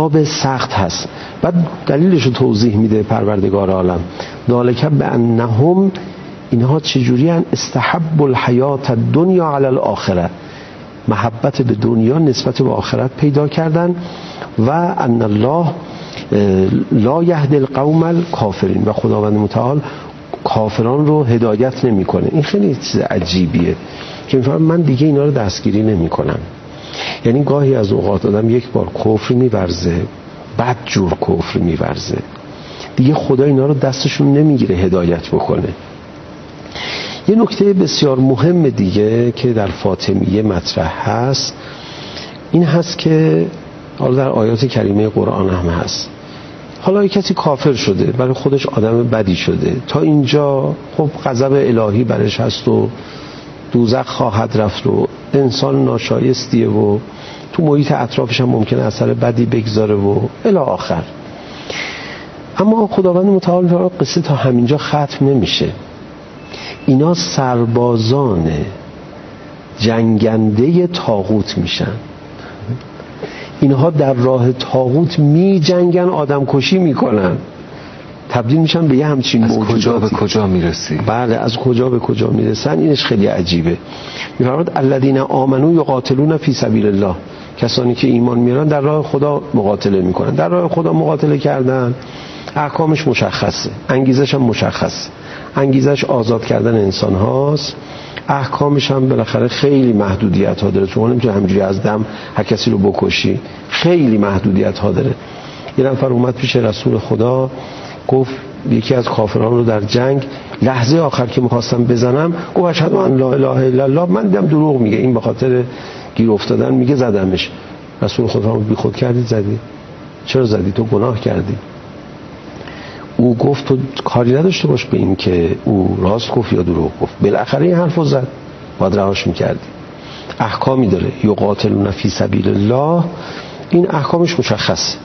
عذاب سخت هست. بعد دلیلش رو توضیح میده پروردگار عالم، ذالک بانهم، اینها چجوری ان استحب الحیات الدنیا علی الاخره، محبت به دنیا نسبت به آخرت پیدا کردن، و ان الله لا یهدی القوم الکافرین، و خداوند متعال کافران رو هدایت نمیکنه. این خیلی چیز عجیبیه که میفهمم من دیگه اینا رو دستگیری نمیکنم. یعنی گاهی از اوقات آدم یک بار کفر میورزه، بد جور کفر میورزه، دیگه خدا اینا رو دستشون نمیگیره هدایت بکنه. یه نکته بسیار مهم دیگه که در فاطمیه مطرح هست این هست که حالا در آیات کریمه قرآن هم هست، حالا کسی کافر شده، برای خودش آدم بدی شده، تا اینجا خب غضب الهی برش هست و دوزخ خواهد رفت و انسان ناشایستیه و تو محیط اطرافش هم ممکنه اثر بدی بگذاره و الی آخر. اما خداوند متعال قصه تا همینجا ختم نمیشه. اینا سربازان جنگنده طاغوت میشن، اینها در راه طاغوت می جنگن، آدم کشی میکنن، تبدیل میشن به یه همچین موجوداتی. از کجا به کجا میرسی؟ بله، از کجا به کجا میرسن. اینش خیلی عجیبه. میفرماد الذین آمنوا یقاتلون فی سبیل الله، کسانی که ایمان میارن در راه خدا مقاتله میکنن. در راه خدا مقاتله کردن احکامش مشخصه، انگیزش هم مشخصه، انگیزش آزاد کردن انسان هاست، احکامش هم بالاخره خیلی محدودیت ها داره، چون نمیتونه همینجوری از دم هر کسی رو بکشی، خیلی محدودیت ها داره. یه نفر اومد پیش رسول خدا گفت یکی از کافران رو در جنگ لحظه آخر که می‌خواستم بزنم گفت اشهد ان لا اله الا الله، من دیدم دروغ میگه، این به خاطر گیر افتادن میگه زدمش. رسول خدا فرمود بی خود کردی زدی؟ چرا زدی؟ تو گناه کردی. او گفت تو کاری نداشته باش به این که او راست گفت یا دروغ گفت، بالاخره این حرفو زد، باید رهاش میکردی. احکامی داره، یقاتلون فی سبیل الله، این احکامش مشخصه.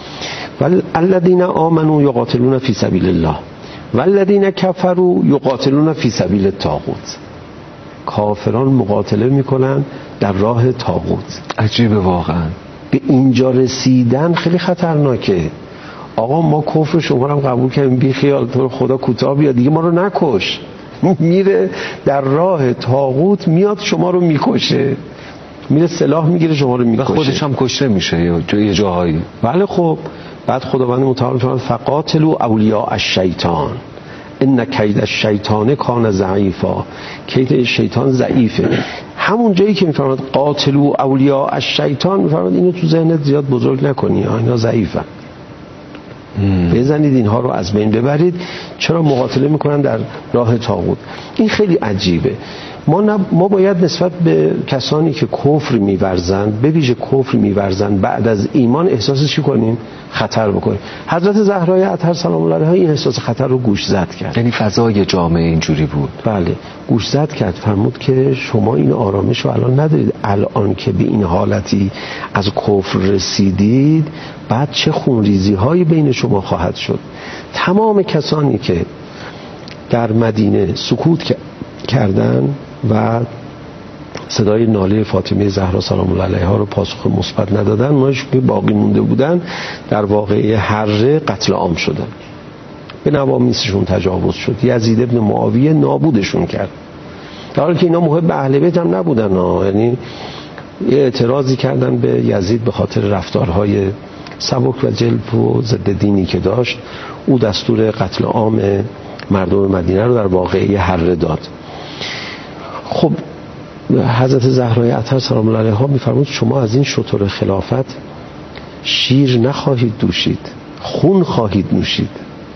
والذین آمنوا یقاتلون فی سبیل الله والذین کفروا یقاتلون فی سبیل الطاغوت، کافران مقاتله میکنن در راه طاغوت. عجیبه واقعا. به اینجا رسیدن خیلی خطرناکه. آقا ما کفر شما رو قبول کردیم، بی خیال، تو خدا کوتاه بیا دیگه، ما رو نکش. میره در راه طاغوت، میاد شما رو میکشه، میره سلاح میگیره شما رو میکشه، و خودش هم کشته میشه یه جاهایی. بله. خب بعد خداوند متعال فرمود فقاتلوا اولیاء الشیطان ان کید الشیطان کان ضعیفا، کید شیطان ضعیفه. همون جایی که میفرماد قاتلوا اولیاء الشیطان، میفرماد اینو تو ذهنت زیاد بزرگ نکنی، اینا ضعیفن، بزنید اینها رو از بین ببرید. چرا مقاتله میکنن در راه طاغوت؟ این خیلی عجیبه. ما باید نسبت به کسانی که کفر میورزند، به ویژه کفر میورزند بعد از ایمان، احساس چی کنیم؟ خطر بکنیم. حضرت زهرای اطهر سلام الله علیها این احساس خطر رو گوشزد کرد. یعنی فضای جامعه اینجوری بود. بله، گوشزد کرد. فرمود که شما این آرامش رو الان ندارید، الان که به این حالتی از کفر رسیدید بعد چه خونریزی هایی بین شما خواهد شد. تمام کسانی که در مدینه سکوت کردن و صدای ناله فاطمه زهرا سلام الله علیها رو پاسخ مثبت ندادن، اوناش که باقی مونده بودن در واقعه حره قتل عام شدن، به نوامیسشون تجاوز شد، یزید ابن معاویه نابودشون کرد، در حالی که اینا محب اهل بیت هم نبودن. یعنی یه اعتراضی کردن به یزید به خاطر رفتارهای سبک و جلب و ضد دینی که داشت. او دستور قتل عام مردم مدینه رو در واقعه حره داد. خب حضرت زهرای اطهر سلام الله علیها میفرمود شما از این شتر خلافت شیر نخواهید دوشید، خون خواهید نوشید.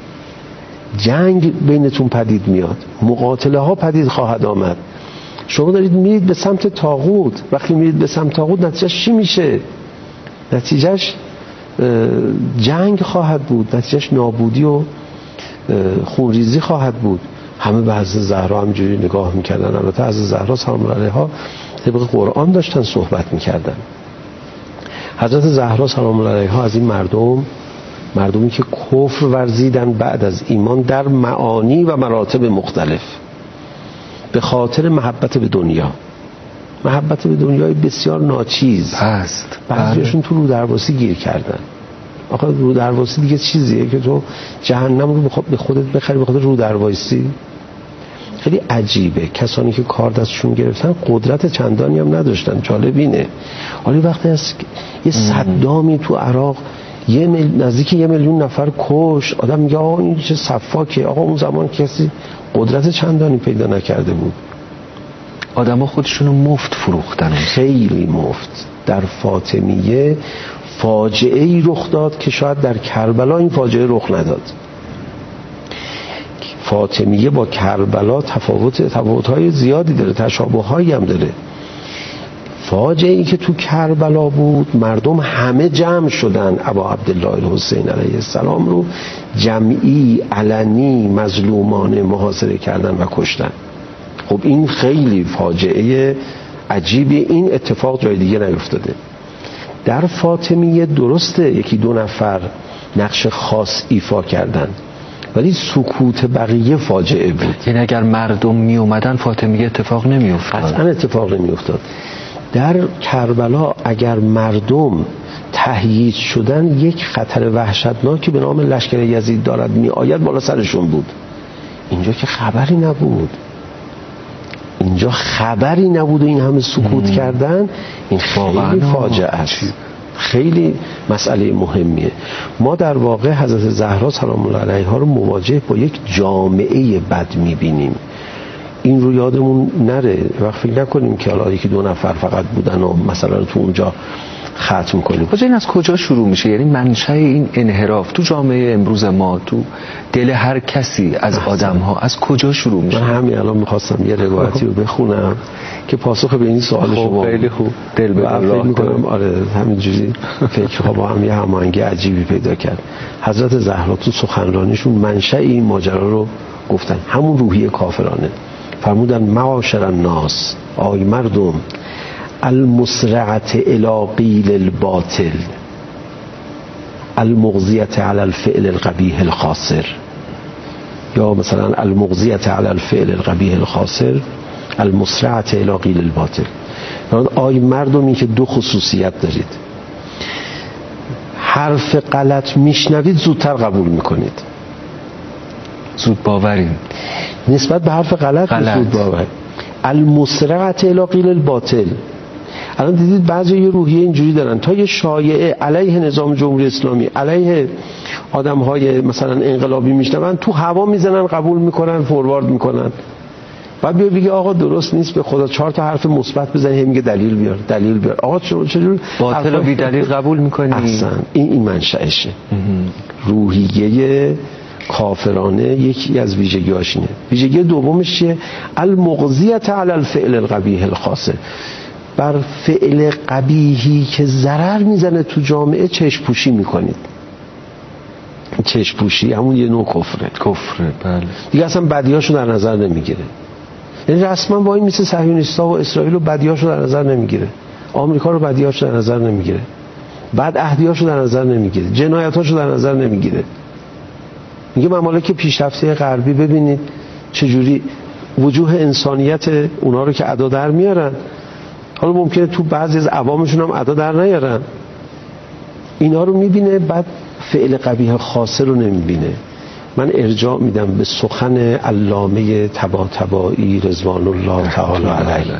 جنگ بینتون پدید میاد، مقاتله ها پدید خواهد آمد. شما دارید میرید به سمت طاغوت. وقتی میرید به سمت طاغوت نتیجهش چی میشه؟ نتیجهش جنگ خواهد بود، نتیجهش نابودی و خونریزی خواهد بود. همه به حضرت زهرا همینجوری نگاه میکردن. البته حضرت زهرا سلام الله علیها طبق قرآن داشتن صحبت میکردن. حضرت زهرا سلام الله علیها از این مردمی که کفر ورزیدن بعد از ایمان در معانی و مراتب مختلف به خاطر محبت به دنیا، محبت به دنیای بسیار ناچیز هست، بعضیشون تو رو درواسی گیر کردن. آخه رو درواسی دیگه چیزیه که تو جهنم رو به خودت بخری به خاطر رو درواسی؟ خیلی عجیبه. کسانی که کار دستشون گرفتن قدرت چندانی هم نداشتن. جالب اینه حالی وقتی از یه صدامی تو عراق نزدیک 1 میلیون نفر کش، آدم میگه آقا این چه صفاکه. آقا اون زمان کسی قدرت چندانی پیدا نکرده بود. آدم ها خودشونو مفت فروختن، خیلی مفت. در فاطمیه فاجعه ای رخ داد که شاید در کربلا این فاجعه رخ نداد. فاطمیه با کربلا تفاوت‌های زیادی داره، تشابه‌هایی هم داره. فاجعه ای که تو کربلا بود، مردم همه جمع شدن ابا عبدالله الحسین علیه السلام رو جمعی علنی مظلومانه محاصره کردن و کشتن. خب این خیلی فاجعه عجیبی، این اتفاق جای دیگه نیفتاده. در فاطمیه درسته 1-2 نفر نقش خاص ایفا کردن، ولی سکوت بقیه فاجعه بود. یعنی اگر مردم می اومدن فاطمیه اتفاق نمی افتاد. اصلا اتفاق نمی افتاد. در کربلا اگر مردم تهییج شدن، یک خطر وحشتناکی به نام لشکر یزید دارد می آید بالا سرشون بود. اینجا که خبری نبود. اینجا خبری نبود و این همه سکوت کردن. این خیلی فاجعه است. خیلی مسئله مهمیه. ما در واقع حضرت زهرا سلام الله علیها رو مواجه با یک جامعه بد میبینیم. این رو یادمون نره. وقت فکر نکنیم که حالا 1-2 نفر فقط بودن و مثلا تو اونجا ختم کنیم. خب این از کجا شروع میشه؟ یعنی منشأ این انحراف تو جامعه امروز ما، تو دل هر کسی از آدم‌ها از کجا شروع میشه؟ من همین الان می‌خواستم یه روایتی رو بخونم که پاسخ به این سوال شما. خیلی خوب. دل به الله می‌کنم. آره همینجوری فکرها با هم یه هماهنگی عجیبی پیدا کرد. حضرت زهرا تو سخنرانیشون منشأ این ماجرا رو گفتن، همون روحیه کافرانه. فرمودن معاشر الناس، آی مردم، المسرعت الی قیل الباطل المغزیت علی الفعل القبیح الخاسر، یا مثلا المغزیت علی الفعل القبیح الخاسر المسرعت الی قیل الباطل. آی مردمی که 2 خصوصیت دارید: حرف غلط میشنوید زودتر قبول میکنید، زود باورین نسبت به حرف غلط. زود باور. المسرعت الی قیل الباطل. الان دیدید بعضی یه روحیه اینجوری دارن، تا یه شایعه علیه نظام جمهوری اسلامی، علیه آدم‌های مثلا انقلابی میشنون، تو هوا میزنن، قبول میکنن، فوروارد میکنن. بعد بگه آقا درست نیست، به خدا 4 تا حرف مثبت بزنی، میگه دلیل بیار. آقا چجوری باطل و بی دلیل قبول میکنی؟ اصلا این منشأشه. روحیه کافرانه یکی از ویژگی‌هاش اینه. ویژگی دومش چیه؟ المغزیت علی الفعل القبیح الخاسر. بر فعل قبیحی که ضرر میزنه تو جامعه چشم پوشی میکنید. چشم پوشی همون یه نوع کفره. بله. دیگه اصلا بدیاشو در نظر نمیگیره. یعنی رسما وای میسه صهیونیست‌ها و اسرائیل رو بدیاشو در نظر نمیگیره، آمریکا رو بدیاشو در نظر نمیگیره، بعد عهدیاشو در نظر نمیگیره، جنایتاشو در نظر نمیگیره. میگه ممالک پیشرفته غربی ببینید چجوری وجوه انسانیت اونا رو که ادا در میارن، حالا ممکنه تو بعضی از عوامشون هم ادا در نیارن، اینا رو میبینه، بعد فعل قبیح خاصه رو نمیبینه. من ارجاع میدم به سخن علامه طباطبایی رضوان الله تعالی علیه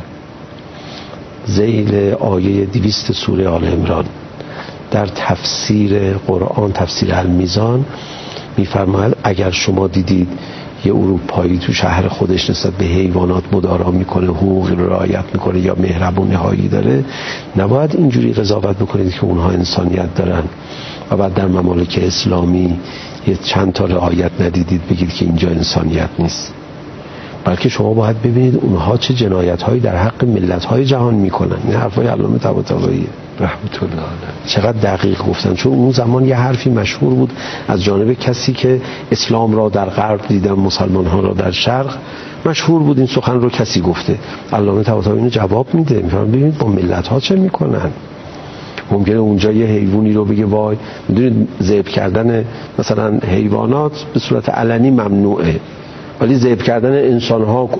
ذیل آیه 200 سوره آل عمران در تفسیر قرآن، تفسیر المیزان، میفرماید اگر شما دیدید یه اروپایی تو شهر خودش نسبت به حیوانات مدارا میکنه، حقوق رو رعایت میکنه یا مهربون نهایی داره، نباید اینجوری قضاوت بکنید که اونها انسانیت دارن و بعد در ممالک اسلامی یه چند تا رعایت ندیدید بگید که اینجا انسانیت نیست. بلکه شما باید ببینید اونها چه جنایت‌هایی در حق ملت‌های جهان میکنن. این حرفای علامه طباطبایی رحمت الله علیه چقدر دقیق گفتن، چون اون زمان یه حرفی مشهور بود از جانب کسی که اسلام را در غرب دیدن، مسلمان‌ها را در شرق. مشهور بود این سخن رو کسی گفته، علامه طباطبایی اینو جواب میده، میگه ببینید با ملت‌ها چه میکنن. ممکنه اونجا یه حیوانی رو بگه وای، میدونید ذبح کردن مثلا حیوانات به صورت علنی ممنوعه، ولی ذبح کردن انسان‌ها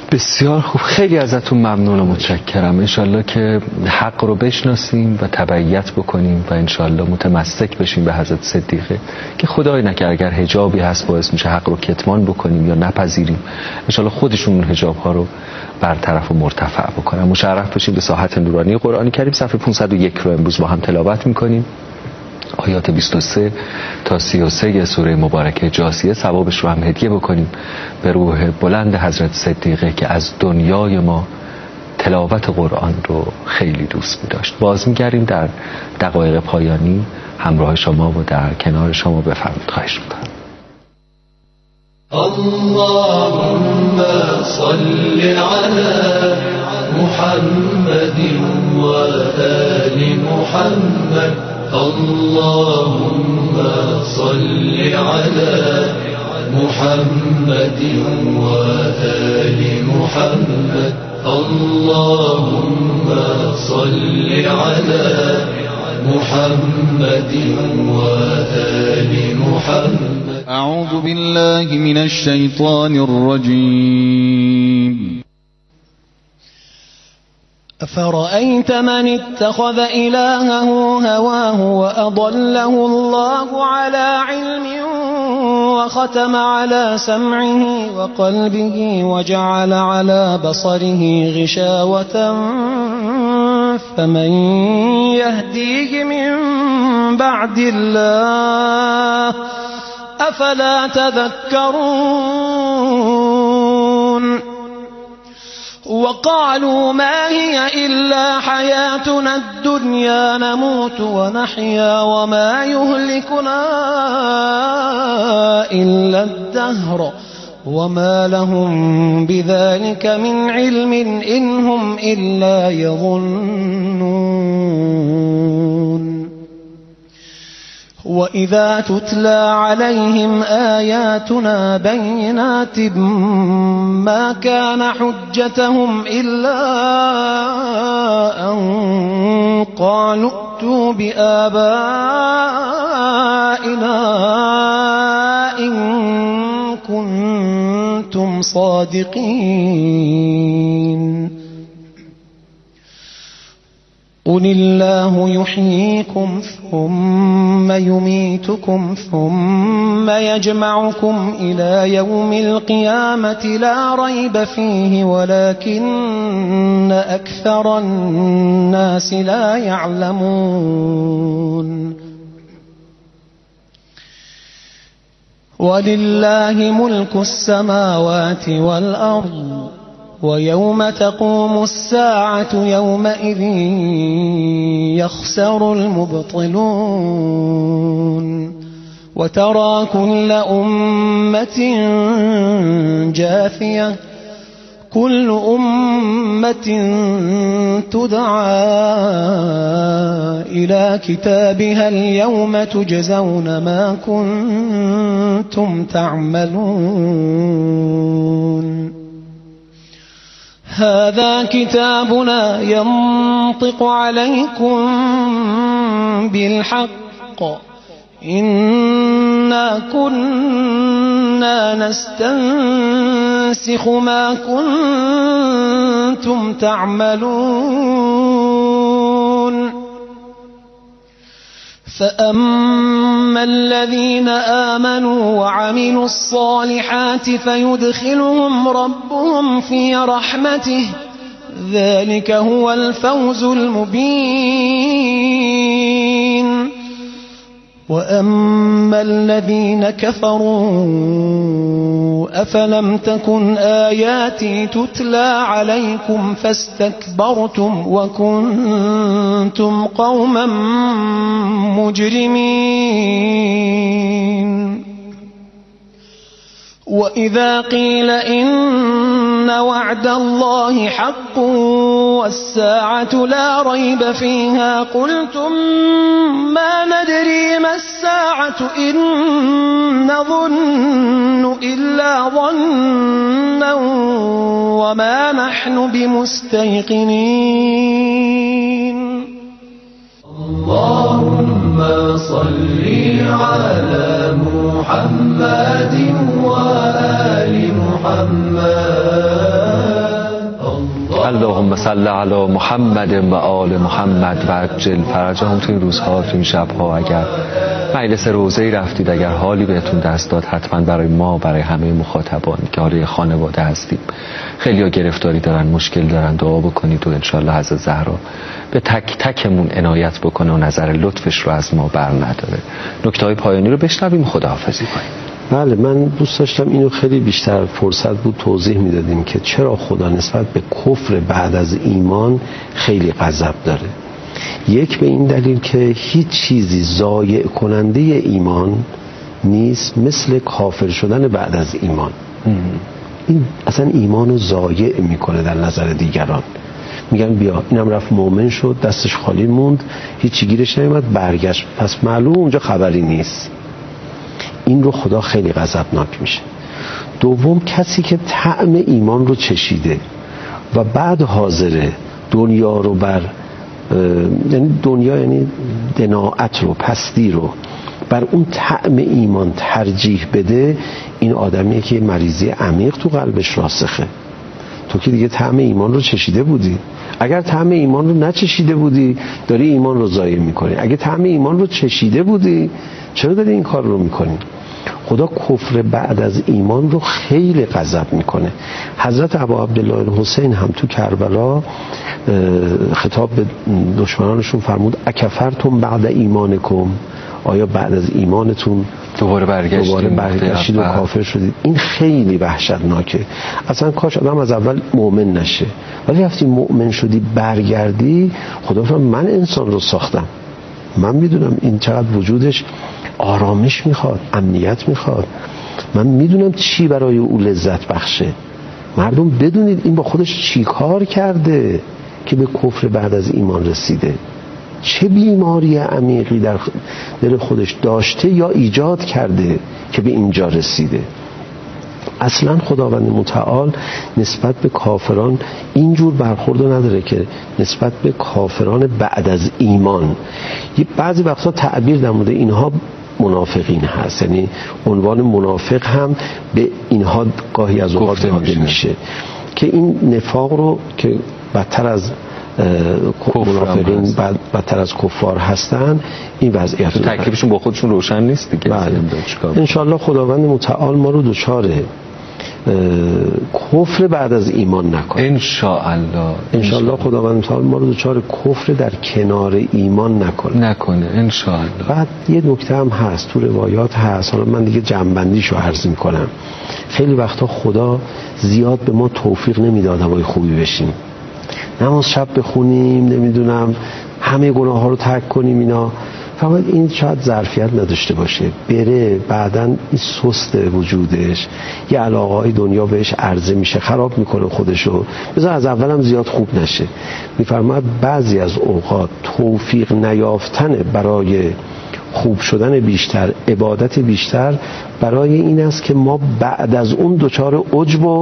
بسیار خوب، خیلی ازتون ممنون و متشکرم. انشالله که حق رو بشناسیم و تبعیت بکنیم و انشالله متمسک بشیم به حضرت صدیقه که خدای نکرد اگر حجابی هست باعث میشه حق رو کتمان بکنیم یا نپذیریم، انشالله خودشون اون حجاب ها رو برطرف و مرتفع بکنن. مشرف بشیم به ساحت نورانی قرآن کریم. صفحه 501 رو امروز با هم تلاوت میکنیم، آیات 23 تا 33 سوره مبارکه جاثیه. ثوابش رو هم هدیه بکنیم به روح بلند حضرت صدیقه که از دنیای ما تلاوت قرآن رو خیلی دوست می‌داشت. باز می‌گردیم در دقایق پایانی همراه شما و در کنار شما. بفرمایید، خواهش می‌کنم. اللهم صل على محمد و آل محمد. اللهم صل على محمد و آل محمد. اللهم صل على محمد و آل محمد. أعوذ بالله من الشيطان الرجيم. أفرأيت من اتخذ إلهه هواه وأضله الله على علم وختم على سمعه وقلبه وجعل على بصره غشاوة فمن يهديه من بعد الله أفلا تذكرون. وقالوا ما هي إلا حياتنا الدنيا نموت ونحيا وما يهلكنا إلا الدهر وما لهم بذلك من علم إن هم إلا يظنون. وإذا تتلى عليهم آياتنا بينات ما كان حجتهم إلا أن قالوا ائتوا بآبائنا إن كنتم صادقين. قل الله يحييكم ثم يميتكم ثم يجمعكم إلى يوم القيامة لا ريب فيه ولكن أكثر الناس لا يعلمون. ولله ملك السماوات والأرض ويوم تقوم الساعة يومئذ يخسر المبطلون. وترى كل أمة جاثية كل أمة تدعى إلى كتابها اليوم تجزون ما كنتم تعملون. هذا كتابنا ينطق عليكم بالحق إنا كنا نستنسخ ما كنتم تعملون. فأما الذين آمنوا وعملوا الصالحات فيدخلهم ربهم في رحمته ذلك هو الفوز المبين. وأما الذين كفروا أفلم تكن آياتي تتلى عليكم فاستكبرتم وكنتم قوما مجرمين. وإذا قيل إن وعد الله حق والساعة لا ريب فيها قلتم ما ندري ما الساعة إن نظن إلا ظنا وما نحن بمستيقنين. اللهم صل على محمد وآل محمد. صل علی محمد و آل محمد و عجل فرجهم. تو این روزها، تو این شبها اگر مجلس روزه‌ای رفتید، اگر حالی بهتون دست داد، حتما برای ما، برای همه مخاطبان که حالی خانواده هستیم، خیلی‌ها گرفتاری دارن، مشکل دارن، دعا بکنید و انشالله حضرت زهرا به تک تکمون عنایت بکنه و نظر لطفش رو از ما بر نداره. نکته‌های پایانی رو بشنویم، خداحافظی کنیم. بله، من دوست داشتم اینو خیلی بیشتر فرصت بود توضیح میدادیم که چرا خدا نسبت به کفر بعد از ایمان خیلی غضب داره. یک، به این دلیل که هیچ چیزی ضایع کننده ایمان نیست مثل کافر شدن بعد از ایمان. این اصلا ایمانو ضایع میکنه در نظر دیگران. میگن بیا اینم رفت مؤمن شد، دستش خالی موند، هیچی گیرش نمیاد، برگشت، پس معلوم اونجا خبری نیست. این رو خدا خیلی غضبناک میشه. دوم، کسی که طعم ایمان رو چشیده و بعد حاضره دنیا رو یعنی دنیا، یعنی دناعت رو، پستی رو بر اون طعم ایمان ترجیح بده، این آدمیه که مریضی عمیق تو قلبش راسخه. تو که دیگه طعم ایمان رو چشیده بودی. اگر طعم ایمان رو نچشیده بودی داری ایمان رو ضایع میکنی. اگه طعم ایمان رو چشیده بودی چرا داری این کار رو میکنی؟ خدا کفر بعد از ایمان رو خیلی غضب میکنه. حضرت ابا عبدالله الحسین هم تو کربلا خطاب به دشمنانشون فرمود اکفرتم بعد ایمانکم، آیا بعد از ایمانتون دوباره برگشتید و کافر شدید؟ این خیلی وحشتناکه. اصلا کاش آدم از اول مؤمن نشه، ولی وقتی مؤمن شدی برگردی، خدا فرمود من انسان رو ساختم، من میدونم این چقدر وجودش آرامش میخواد، امنیت میخواد، من میدونم چی برای او لذت بخشه. مردم بدونید این با خودش چی کار کرده که به کفر بعد از ایمان رسیده، چه بیماری عمیقی در دل خودش داشته یا ایجاد کرده که به اینجا رسیده. اصلا خداوند متعال نسبت به کافران اینجور برخورد نداره که نسبت به کافران بعد از ایمان. بعضی وقتا تعبیر در مورد اینها منافقین هست، یعنی عنوان منافق هم به اینها گاهی از اوقات داده میشه که این نفاق رو که بدتر از منافقین بدتر از کفار هستن، این وضعیت رو تکلیفشون با خودشون روشن نیست دیگه. انشالله خداوند متعال ما رو دچار کفر بعد از ایمان نکنه. انشالله خداوند متعال ما رو دچار کفر در کنار ایمان نکنه انشالله. بعد یه نکته هم هست تو روایات هست، حالا من دیگه جنبندیشو عرض میکنم. خیلی وقتا خدا زیاد به ما توفیق نمیداد آدمای خوبی بشیم، نماز شب بخونیم، نمیدونم همه گناه ها رو ترک کنیم، اینا فقط این شاید ظرفیت نداشته باشه، بره بعدن این سست وجودش، یه علاقه های دنیا بهش عرضه میشه، خراب میکنه خودشو، بذار از اولم زیاد خوب نشه. میفرماید بعضی از اوقات توفیق نیافتن برای خوب شدن بیشتر، عبادت بیشتر، برای این است که ما بعد از اون دچار عجب و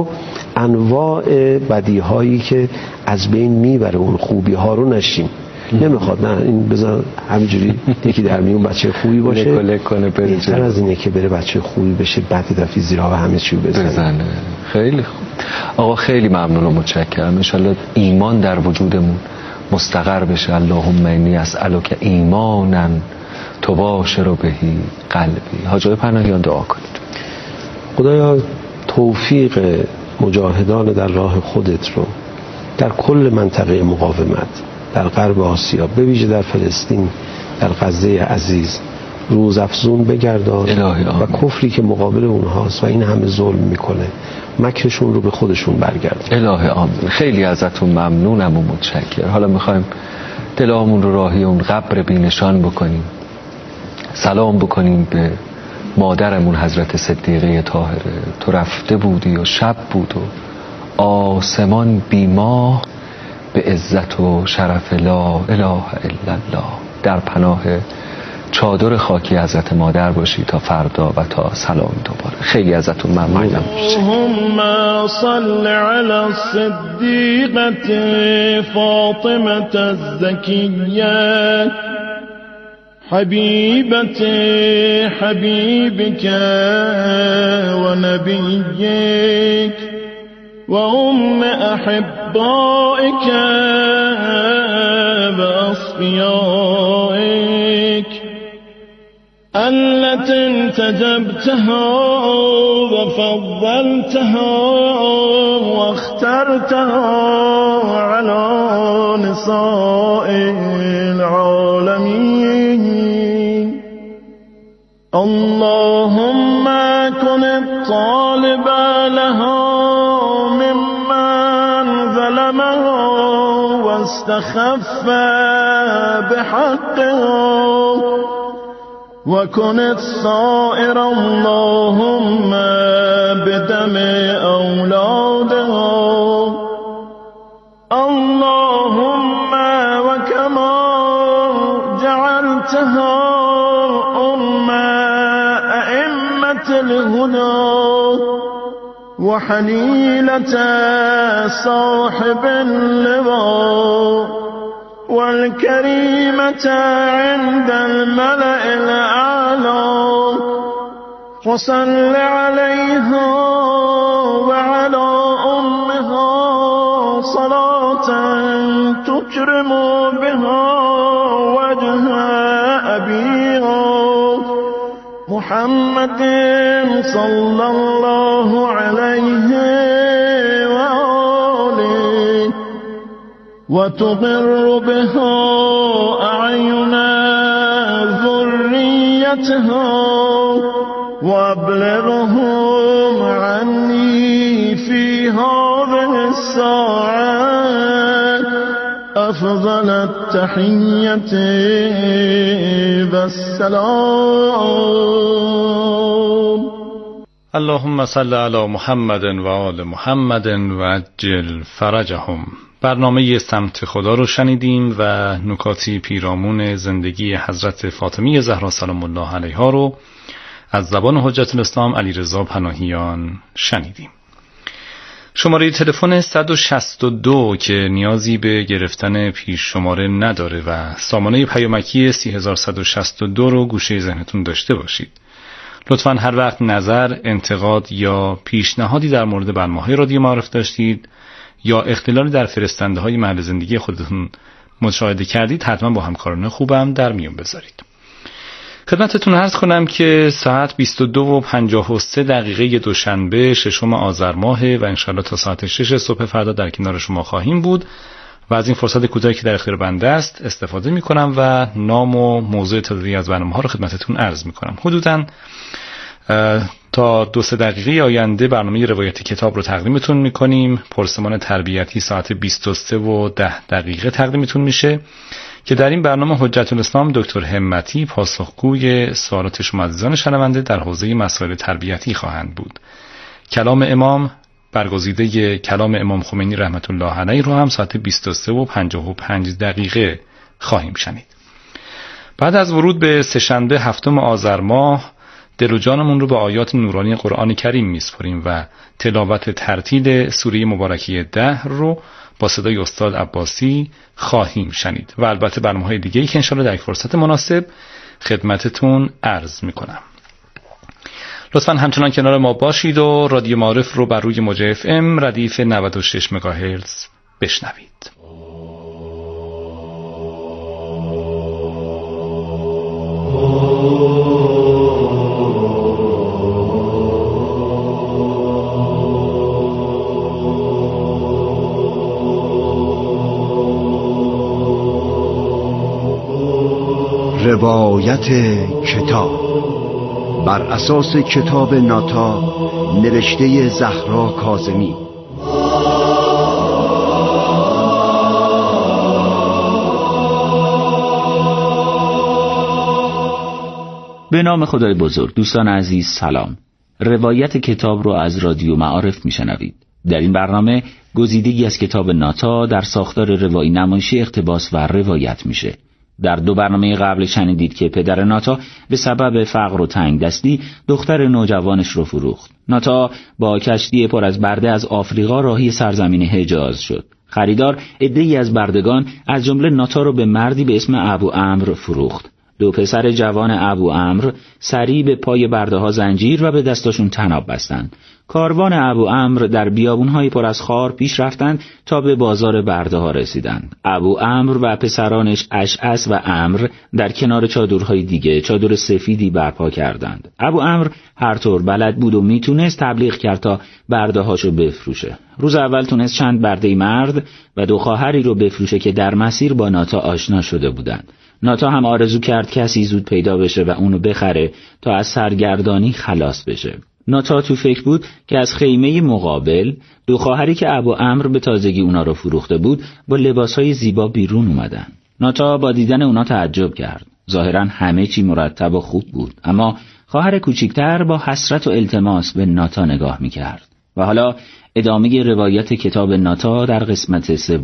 انواع بدیهایی که از بین میبره اون خوبی ها رو نشیم. نمیخواد، نه این بذار همینجوری یکی در میون بچه خوبی باشه، بهتر از اینه که بره بچه خوبی بشه بعد دفعه زیرا و همه چی بزنه. خیلی خوب آقا، خیلی ممنون و متشکرم. انشالله ایمان در وجودمون مستقر بشه. اللهم انی اسألک ایمانا تباشر بهی قلبی. حاج پناهیان دعا کنید. خدایا توفیق مجاهدان در راه خودت رو در کل منطقه مقاومت، در غرب آسیا، به ویژه در فلسطین، در غزه عزیز روزافزون بگردان و کفری که مقابل اونهاست و این همه ظلم میکنه مکرشون رو به خودشون برگردن. الهی آمین. خیلی ازتون ممنونم و متشکرم. حالا میخوایم دلامون رو راهی اون قبر بینشان بکنیم، سلام بکنیم به مادرمون حضرت صدیقه طاهره. تو رفته بودی و شب بود و آسمان بیماه، به عزت و شرف لا اله الا الله. در پناه چادر خاکی حضرت مادر باشی تا فردا و تا سلام دوباره. خیلی ازتون ممنونم. اللهم صل علی الصدیقة فاطمة الزکیة حبیبة حبیبک و نبیک وأم أحبائك وأصفيائك التي انتجبتها وفضلتها واخترتها على نساء العالمين. اللهم كن الطالب لها ممن ظلمها واستخف بحقها، وكن الصائر اللهم بدم أولادها. اللهم وكما جعلتها أئمة الهدى وحليلة صاحب اللواء والكريمة عند الملأ الأعلى، وصل عليها وعلى أمها صلاة تكرم بها وجه أبيها محمد صلى الله عليه وآله، وتقر بها أعين ذريتها، وابلغهم عني في هذه الساعة أفضل التحية والسلام. اللهم صل علی محمد و آل محمد و عجل فرجهم. برنامه سمت خدا رو شنیدیم و نکاتی پیرامون زندگی حضرت فاطمه زهرا سلام الله علیها رو از زبان حجت الاسلام علیرضا پناهیان شنیدیم. شماره تلفن 162 که نیازی به گرفتن پیش شماره نداره و سامانه پیامکی 30162 رو گوشه ذهنتون داشته باشید. لطفاً هر وقت نظر، انتقاد یا پیشنهادی در مورد برنامه‌های رادیو معارف داشتید یا اختلالی در فرستنده‌های محل زندگی خودتون مشاهده کردید، حتما با همکاران خوبم در میون بذارید. خدمتتون عرض کنم که ساعت 22:53 دوشنبه 6 آذر ماه و انشالله تا ساعت 6 صبح فردا در کنار شما خواهیم بود و از این فرصت کوتاهی که در اختیار بنده است استفاده می‌کنم و نام و موضوع تازه‌ای از برنامه‌ها رو خدمتتون عرض می‌کنم. حدوداً تا 2-3 دقیقه آینده برنامه روایت کتاب رو تقدیمتون می‌کنیم. پرسمان تربیتی ساعت 23:10 تقدیمتون میشه که در این برنامه حجت الاسلام دکتر همتی پاسخگوی سوالات شما عزیزان شنونده در حوزه مسائل تربیتی خواهند بود. کلام امام، برگزیده کلام امام خمینی رحمت الله علیه رو هم ساعت 23:55 خواهیم شنید. بعد از ورود به سه‌شنبه 7 آذر ماه دل و جانمون رو به آیات نورانی قرآن کریم میسپاریم و تلاوت ترتیل سوره مبارکه 10 رو با صدای استاد عباسی خواهیم شنید و البته برنامه‌های دیگه‌ای که انشالله در یک فرصت مناسب خدمتتون عرض میکنم. لطفاً همچنان کنار ما باشید و رادیو معارف رو بر روی موج FM ردیف 96 مگاهرتز بشنوید. روایت کتاب بر اساس کتاب ناتا نوشته زهرا کاظمی. به نام خدای بزرگ. دوستان عزیز سلام. روایت کتاب رو از رادیو معارف میشنوید. در این برنامه گزیدگی از کتاب ناتا در ساختار روایی نمایشی اقتباس و روایت میشه. در 2 برنامه قبل شنیدید که پدر ناتا به سبب فقر و تنگ دستی دختر نوجوانش رو فروخت. ناتا با کشتی پر از برده از آفریقا راهی سرزمین حجاز شد. خریدار عده‌ای از بردگان از جمله ناتا رو به مردی به اسم ابو عمرو فروخت. دو پسر جوان ابو عمرو سریع به پای برده‌ها زنجیر و به دستاشون طناب بستند. کاروان ابو عمرو در بیابون‌های پر از خار پیش رفتند تا به بازار برده‌ها رسیدند. ابو عمرو و پسرانش اشعث و عمرو در کنار چادرهای دیگه چادر سفیدی برپا کردند. ابو عمرو هر طور بلد بود و میتونست تبلیغ کرد تا برده‌هاشو بفروشه. روز اول تونست چند برده مرد و دو خواهری رو بفروشه که در مسیر با ناتا آشنا شده بودند. ناتا هم آرزو کرد کسی زود پیدا بشه و اونو بخره تا از سرگردانی خلاص بشه. ناتا تو فکر بود که از خیمه مقابل دو خواهری که ابو عمرو به تازگی اونا رو فروخته بود با لباسهای زیبا بیرون اومدن. ناتا با دیدن اونا تعجب کرد. ظاهراً همه چی مرتب و خوب بود، اما خواهر کوچیکتر با حسرت و التماس به ناتا نگاه میکرد. و حالا ادامه روایت کتاب ناتا در قسمت 3.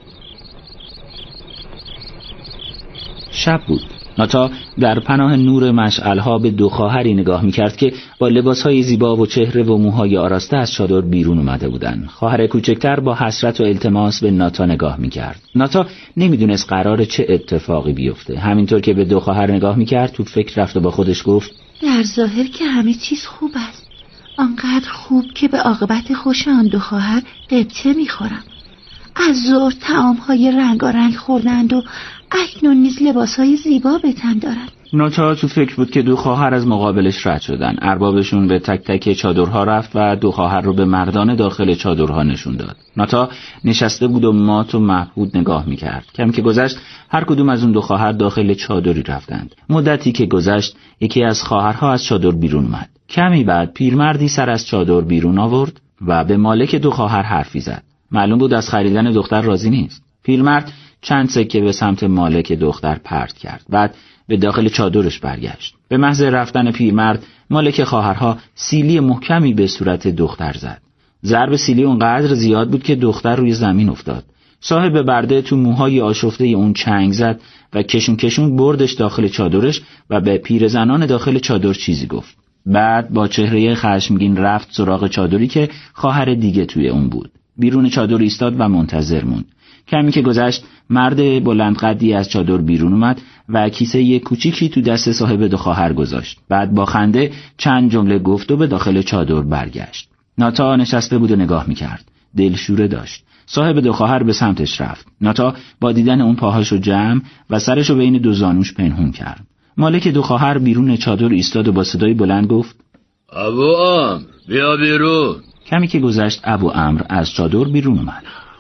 شب بود. ناتا در پناه نور مشعل‌ها به دو خواهری نگاه می‌کرد که با لباس‌های زیبا و چهره و موهای آراسته از چادر بیرون اومده بودند. خواهر کوچکتر با حسرت و التماس به ناتا نگاه می‌کرد. ناتا نمی‌دونست قراره چه اتفاقی بیفته. همینطور که به دو خواهر نگاه می‌کرد تو فکر رفت و با خودش گفت: در ظاهر که همه چیز خوب است. آنقدر خوب که به عاقبت خوش آن دو خواهر قبطه می‌خورم. از ظهر طعام‌های رنگارنگ خوردند و اکنون نیز لباس‌های زیبا به تن دارند. ناتا تو فکر بود که دو خواهر از مقابلش رد شدن. اربابشون به تک تک چادرها رفت و دو خواهر رو به مردان داخل چادرها نشون داد. ناتا نشسته بود و مات و مبهوت نگاه می‌کرد. کم که گذشت هر کدوم از اون دو خواهر داخل چادری رفتند. مدتی که گذشت یکی از خواهرها از چادر بیرون اومد. کمی بعد پیرمردی سر از چادر بیرون آورد و به مالک دو خواهر حرفی زد. معلوم بود از خریدن دختر راضی نیست. پیرمرد چند سکه به سمت مالک دختر پرت کرد. بعد به داخل چادرش برگشت. به محض رفتن پیرمرد مالک خواهرها سیلی محکمی به صورت دختر زد. ضرب سیلی اونقدر زیاد بود که دختر روی زمین افتاد. صاحب برده تو موهای آشفته اون چنگ زد و کشون بردش داخل چادرش و به پیرزنان داخل چادر چیزی گفت. بعد با چهره خشمگین رفت سراغ چادری که خواهر دیگه توی اون بود. بیرون چادر ایستاد و منتظر موند. کمی که گذشت مرد بلند قدی از چادر بیرون اومد و کیسه کوچیکی تو دست صاحب دو خواهر گذاشت. بعد با خنده چند جمله گفت و به داخل چادر برگشت. ناتا نشسته بود و نگاه میکرد. دلشوره داشت. صاحب دو خواهر به سمتش رفت. ناتا با دیدن اون پاهاشو جمع و سرشو بین دو زانوش پنهون کرد. مالک دو خواهر بیرون چادر ایستاد و با صدای بلند گفت: ابو عمرو بیا بیرون. کمی که گذشت ابو عمرو از چادر بیرون اومد.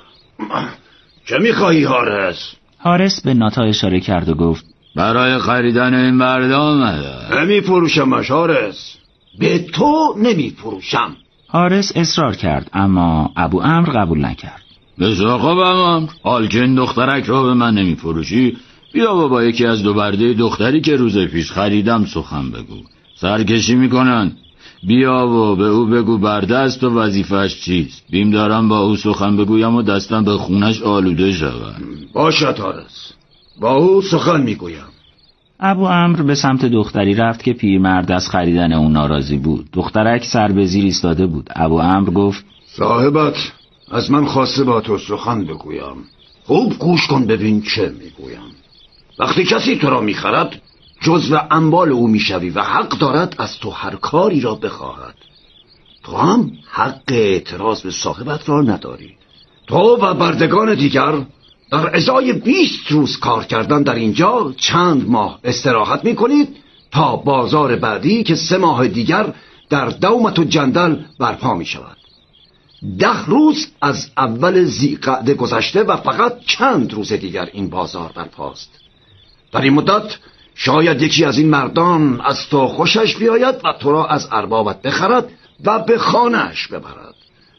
چه میخوایی حارس؟ حارس به ناتا اشاره کرد و گفت: برای خریدن این برده آمده. نمیفروشمش حارس، به تو نمیفروشم. حارس اصرار کرد اما ابو عمرو قبول نکرد. بسیار خوب عمرو، حال که این دخترک را به من نمیفروشی، بیا با یکی از دو برده دختری که روز پیش خریدم سخن بگو. سرکشی میکنن. بیا و به او بگو برده است و وظیفه‌اش چیست. بیم دارم با او سخن بگویم و دستم به خونش آلوده شود. باشد حارس، با او سخن میگویم. ابو عمرو به سمت دختری رفت که پیرمرد از خریدن اون ناراضی بود. دخترک سر به زیر ایستاده بود. ابو عمرو گفت: صاحبت از من خواسته با تو سخن بگویم. خوب گوش کن ببین چه میگویم. وقتی کسی تو را میخرد جزو اموال او میشوی و حق دارد از تو هر کاری را بخواهد. تو هم حق اعتراض به صاحبت را نداری. تو و بردگان دیگر در ازای 20 روز کار کردن در اینجا چند ماه استراحت میکنید تا بازار بعدی که 3 ماه دیگر در دومت و جندل برپا میشود. 10 روز از اول ذی‌قعده گذشته و فقط چند روز دیگر این بازار برپاست. در این مدت شاید یکی از این مردان از تو خوشش بیاید و تو را از اربابت بخرد و به خانه‌اش ببرد.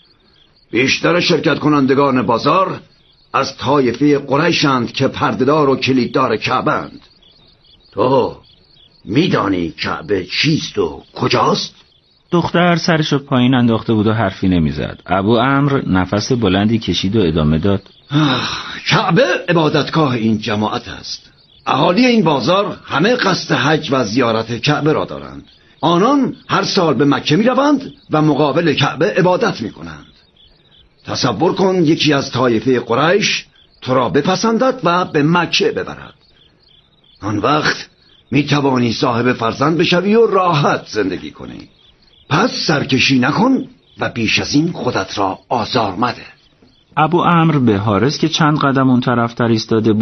بیشتر شرکت کنندگان بازار از طایفه قریشند که پردهدار و کلیددار کعبه‌اند. تو میدانی کعبه چیست و کجاست؟ دختر سرشو پایین انداخته بود و حرفی نمیزد. ابو عمرو نفس بلندی کشید و ادامه داد: کعبه عبادتگاه این جماعت است. اهالی این بازار همه قصد حج و زیارت کعبه را دارند. آنان هر سال به مکه می روند و مقابل کعبه عبادت می کنند. تصور کن یکی از طایفه قریش تو را بپسندد و به مکه ببرد. آن وقت میتوانی صاحب فرزند بشوی و راحت زندگی کنی. پس سرکشی نکن و بیش از این خودت را آزار مده. ابو عمرو به حارس که چند قدم اون طرفتر ایستاده بود